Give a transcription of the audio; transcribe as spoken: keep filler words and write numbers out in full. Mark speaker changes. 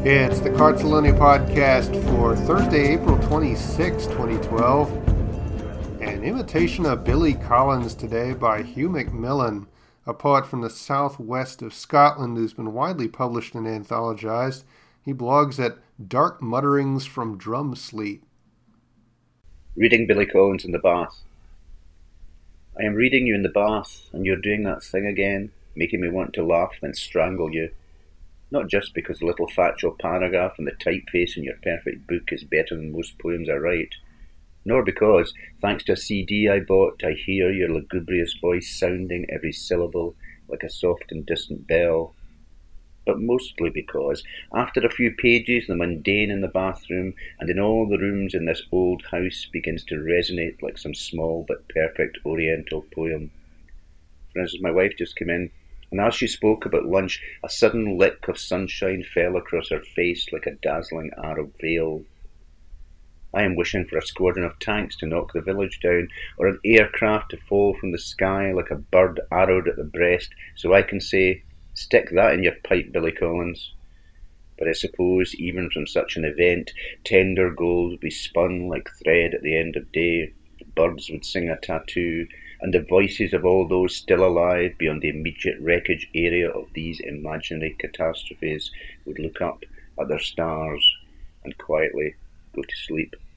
Speaker 1: It's the Cartelloni podcast for Thursday, April twenty-sixth, twenty twelve. An imitation of Billy Collins today by Hugh Macmillan, a poet from the southwest of Scotland who's been widely published and anthologized. He blogs at Dark Mutterings from Drumsleet.
Speaker 2: Reading Billy Collins in the bath. I am reading you in the bath, and you're doing that thing again, making me want to laugh then strangle you. Not just because the little factual paragraph and the typeface in your perfect book is better than most poems I write, nor because, thanks to a C D I bought, I hear your lugubrious voice sounding every syllable like a soft and distant bell, but mostly because, after a few pages, the mundane in the bathroom and in all the rooms in this old house begins to resonate like some small but perfect oriental poem. For instance, my wife just came in, and as she spoke about lunch, a sudden lick of sunshine fell across her face like a dazzling Arab veil. I am wishing for a squadron of tanks to knock the village down, or an aircraft to fall from the sky like a bird arrowed at the breast, so I can say, "Stick that in your pipe, Billy Collins." But I suppose even from such an event, tender gold would be spun like thread at the end of day, birds would sing a tattoo, and the voices of all those still alive beyond the immediate wreckage area of these imaginary catastrophes would look up at their stars and quietly go to sleep.